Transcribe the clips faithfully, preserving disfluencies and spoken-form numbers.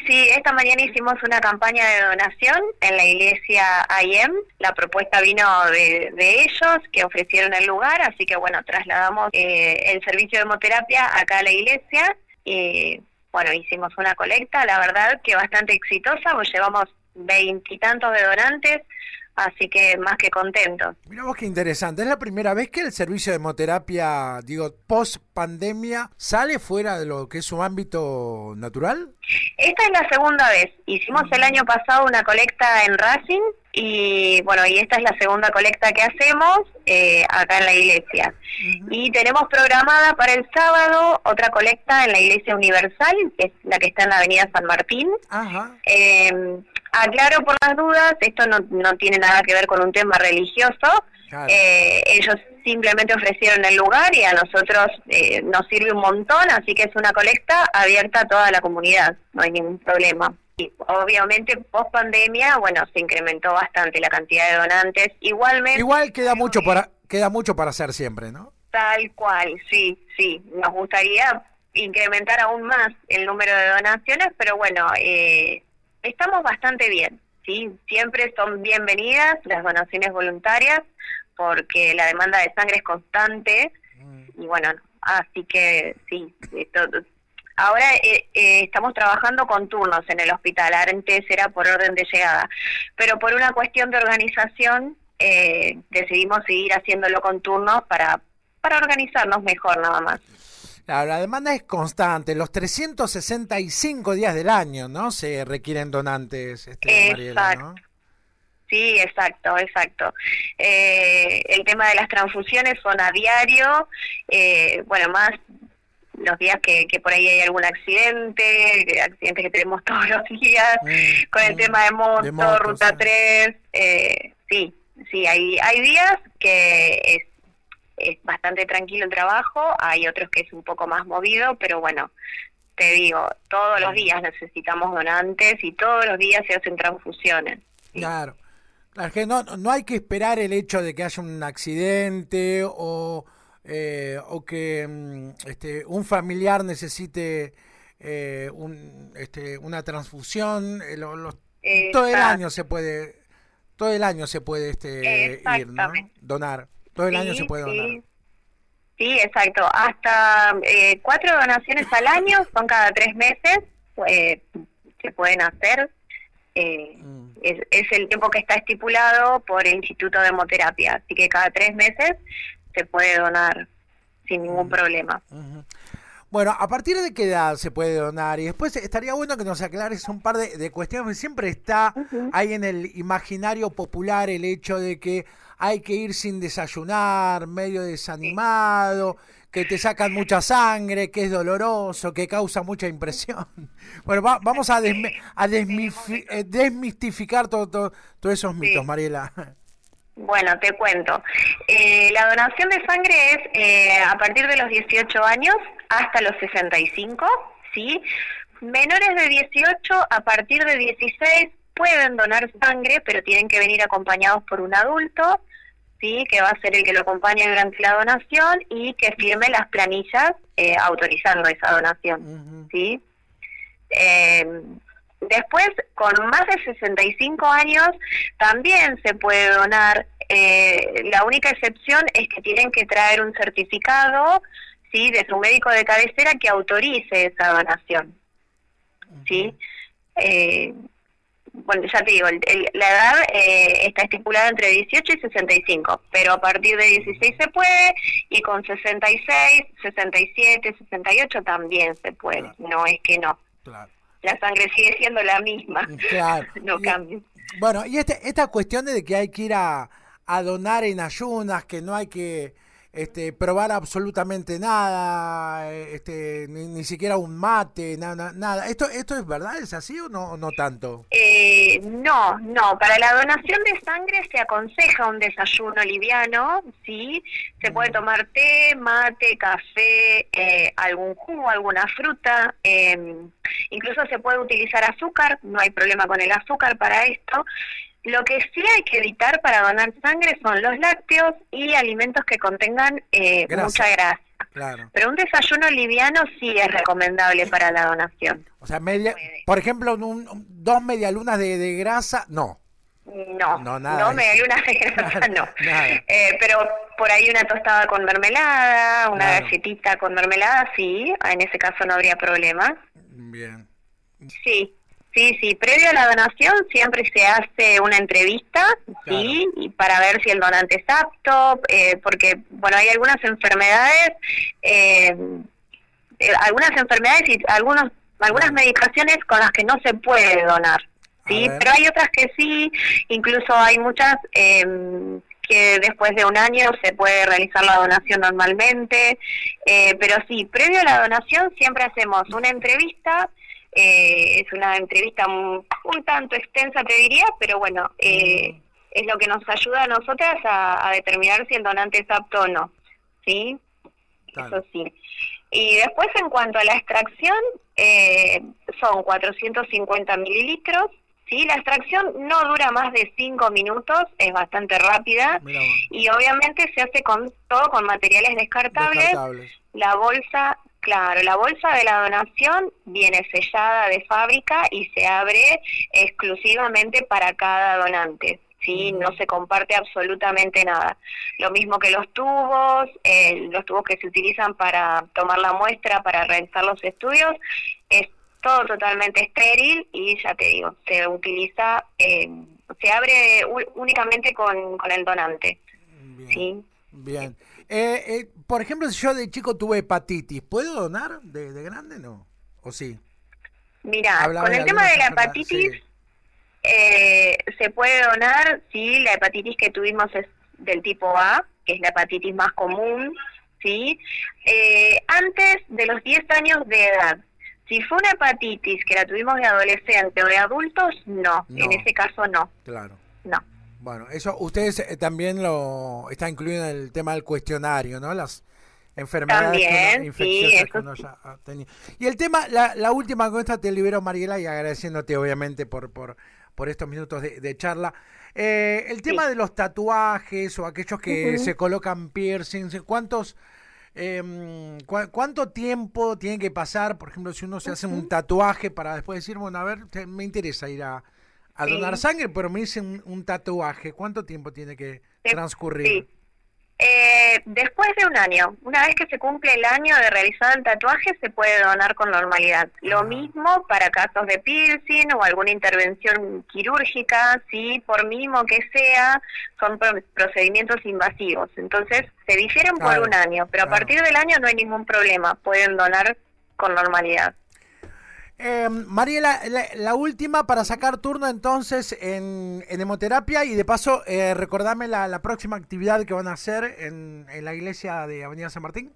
sí, esta mañana hicimos una campaña de donación en la iglesia I M. La propuesta vino de, de ellos, que ofrecieron el lugar, así que bueno, trasladamos eh, el servicio de hemoterapia acá a la iglesia. Y bueno, hicimos una colecta, la verdad que bastante exitosa, pues llevamos veintitantos de donantes, así que más que contentos. Mirá vos qué interesante, ¿es la primera vez que el servicio de hemoterapia, digo, post pandemia, sale fuera de lo que es su ámbito natural? Esta es la segunda vez, hicimos el año pasado una colecta en Racing, y bueno, y esta es la segunda colecta que hacemos eh, acá en la iglesia. Uh-huh. Y tenemos programada para el sábado otra colecta en la Iglesia Universal, que es la que está en la avenida San Martín. Uh-huh. Eh, aclaro por las dudas, esto no, no tiene nada que ver con un tema religioso. Claro. Eh, ellos simplemente ofrecieron el lugar y a nosotros eh, nos sirve un montón, así que es una colecta abierta a toda la comunidad, no hay ningún problema. Y obviamente post pandemia, bueno, se incrementó bastante la cantidad de donantes. Igualmente, igual queda mucho para queda mucho para hacer siempre, ¿no? Tal cual, sí, sí. Nos gustaría incrementar aún más el número de donaciones, pero bueno, eh, estamos bastante bien, sí. Siempre son bienvenidas las donaciones voluntarias, porque la demanda de sangre es constante, mm. y bueno, así que sí, todo. Ahora eh, eh, estamos trabajando con turnos en el hospital, antes era por orden de llegada, pero por una cuestión de organización eh, decidimos seguir haciéndolo con turnos para, para organizarnos mejor nada más. Claro, la demanda es constante, los trescientos sesenta y cinco días del año, ¿no? Se requieren donantes, este, Mariela, ¿no? Sí, exacto, exacto. Eh, el tema de las transfusiones son a diario, eh, bueno, más los días que, que por ahí hay algún accidente, accidentes que tenemos todos los días, mm, con el mm, tema de moto, de motos, ruta sí. tres, eh, sí, sí, hay, hay días que es, es bastante tranquilo el trabajo, hay otros que es un poco más movido, pero bueno, te digo, todos los días necesitamos donantes y todos los días se hacen transfusiones. ¿Sí? Claro, claro, que no, no hay que esperar el hecho de que haya un accidente o... Eh, o que este, un familiar necesite eh, un, este, una transfusión, eh, lo, lo, todo el año se puede, todo el año se puede este, ir, ¿no? Donar, todo el sí, año se puede donar. Sí, sí exacto, hasta eh, cuatro donaciones al año, son cada tres meses, eh, se pueden hacer. Eh, mm. es, es el tiempo que está estipulado por el Instituto de Hemoterapia, así que cada tres meses se puede donar sin ningún uh-huh. problema. Uh-huh. Bueno, ¿a partir de qué edad se puede donar? Y después estaría bueno que nos aclares un par de, de cuestiones. Siempre está uh-huh. ahí en el imaginario popular el hecho de que hay que ir sin desayunar, medio desanimado, sí. que te sacan mucha sangre, que es doloroso, que causa mucha impresión. Bueno, va, vamos a, desme, a desmifi, eh, desmistificar todos todo, todo esos mitos, sí. Mariela. Bueno, te cuento. Eh, la donación de sangre es eh, a partir de los dieciocho años hasta los sesenta y cinco, ¿sí? Menores de dieciocho a partir de dieciséis pueden donar sangre, pero tienen que venir acompañados por un adulto, ¿sí? Que va a ser el que lo acompañe durante la donación y que firme las planillas eh, autorizando esa donación, uh-huh. ¿sí? Eh, Después, con más de sesenta y cinco años, también se puede donar. Eh, la única excepción es que tienen que traer un certificado, ¿sí? De su médico de cabecera que autorice esa donación, ¿sí? Eh, bueno, ya te digo, el, el, la edad eh, está estipulada entre dieciocho y sesenta y cinco, pero a partir de dieciséis se puede, y con sesenta y seis, sesenta y siete, sesenta y ocho también se puede, claro. No es que no. Claro. La sangre sigue siendo la misma, claro. no cambia. Bueno, y este, esta cuestión de que hay que ir a, a donar en ayunas, que no hay que este, probar absolutamente nada, este, ni, ni siquiera un mate, nada, nada. ¿Esto esto es verdad? ¿Es así o no, o no tanto? Eh, no, no. Para la donación de sangre se aconseja un desayuno liviano, ¿sí? Se puede tomar té, mate, café, eh, algún jugo, alguna fruta. Eh, incluso se puede utilizar azúcar, no hay problema con el azúcar para esto. Lo que sí hay que evitar para donar sangre son los lácteos y alimentos que contengan eh, grasa. mucha grasa. Claro. Pero un desayuno liviano sí es recomendable para la donación. O sea, media, por ejemplo, un, un, dos medialunas de, de grasa, no. No, no, nada no medialunas de grasa, no. Eh, pero por ahí una tostada con mermelada, una claro. galletita con mermelada, sí, en ese caso no habría problema. Bien. Sí, sí, sí. Previo a la donación siempre se hace una entrevista, claro. sí, y para ver si el donante es apto, eh, porque, bueno, hay algunas enfermedades, eh, eh, algunas enfermedades y algunos, algunas medicaciones con las que no se puede donar. Sí, pero hay otras que sí, incluso hay muchas eh, que después de un año se puede realizar la donación normalmente, eh, pero sí, previo a la donación siempre hacemos una entrevista, eh, es una entrevista un, un tanto extensa te diría, pero bueno, eh, mm. es lo que nos ayuda a nosotras a, a determinar si el donante es apto o no, ¿sí? Claro. Eso sí. Y después en cuanto a la extracción, eh, son cuatrocientos cincuenta mililitros. Sí, la extracción no dura más de cinco minutos, es bastante rápida. Mirá. Y obviamente se hace con todo con materiales descartables. descartables. La bolsa, claro, la bolsa de la donación viene sellada de fábrica y se abre exclusivamente para cada donante. Sí, no se comparte absolutamente nada. Lo mismo que los tubos, eh, los tubos que se utilizan para tomar la muestra, para realizar los estudios, es todo totalmente estéril y ya te digo, se utiliza, eh, se abre únicamente con, con el donante. Bien. ¿Sí? Bien. Eh, eh, por ejemplo, si yo de chico tuve hepatitis, ¿puedo donar de, de grande no? ¿O sí? Mira, con el tema de la hepatitis, sí. eh, se puede donar si la hepatitis que tuvimos es del tipo A, que es la hepatitis más común, ¿sí? Eh, antes de los diez años de edad. Si fue una hepatitis que la tuvimos de adolescente o de adultos, no, no. En ese caso no. Claro. No. Bueno, eso ustedes eh, también lo está incluido en el tema del cuestionario, ¿no? Las enfermedades también, que uno, infecciosas sí, que uno ya ha tenido. Y el tema, la, la última con esta te libero, Mariela, y agradeciéndote obviamente por por, por estos minutos de, de charla. Eh, el tema sí. de los tatuajes o aquellos que uh-huh. se colocan piercings, ¿cuántos... Eh, ¿cu- ¿Cuánto tiempo tiene que pasar, por ejemplo, si uno se hace un tatuaje para después decir, bueno, a ver, te, me interesa ir a, a sí. donar sangre, pero me hice un, un tatuaje? ¿Cuánto tiempo tiene que sí. transcurrir? Sí. Eh, después de un año, una vez que se cumple el año de realizar el tatuaje, se puede donar con normalidad. Lo ah. mismo para casos de piercing o alguna intervención quirúrgica, sí, por mínimo que sea, son pro- procedimientos invasivos. Entonces, se difieren claro. por un año, pero claro. a partir del año no hay ningún problema, pueden donar con normalidad. Eh, Mariela, la, la última para sacar turno entonces en, en hemoterapia y de paso eh, recordame la, la próxima actividad que van a hacer en, en la iglesia de Avenida San Martín.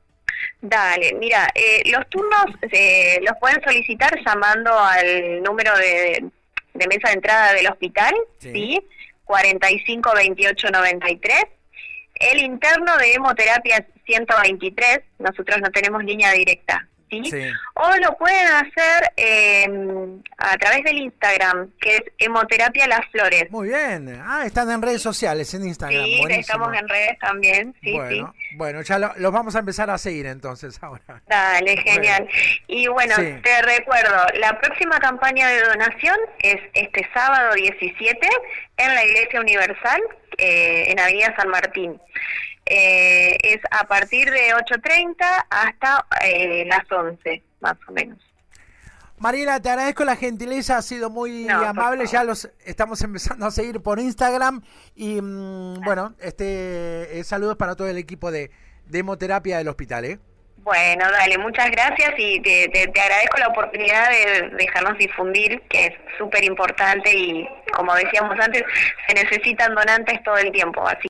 Dale, mira, eh, los turnos eh, los pueden solicitar llamando al número de, de mesa de entrada del hospital, sí, ¿sí? cuarenta y cinco veintiocho noventa y tres. El interno de hemoterapia es ciento veintitrés, nosotros no tenemos línea directa. ¿Sí? Sí. O lo pueden hacer eh, a través del Instagram, que es Hemoterapia Las Flores. Muy bien. Ah, están en redes sociales, en Instagram. Sí, buenísimo. Estamos en redes también. Sí, bueno, sí. Bueno, ya lo, los vamos a empezar a seguir entonces ahora. Dale, genial. Bueno. Y bueno, sí. te recuerdo, la próxima campaña de donación es este sábado diecisiete en la Iglesia Universal, eh, en Avenida San Martín. Eh, es a partir de ocho treinta hasta eh, las once, más o menos. Mariela, te agradezco la gentileza, ha sido muy no, amable, ya los estamos empezando a seguir por Instagram y mmm, bueno, este eh, saludos para todo el equipo de, de hemoterapia del hospital, ¿eh? Bueno, dale, muchas gracias y te, te, te agradezco la oportunidad de dejarnos difundir, que es súper importante y como decíamos antes, se necesitan donantes todo el tiempo, así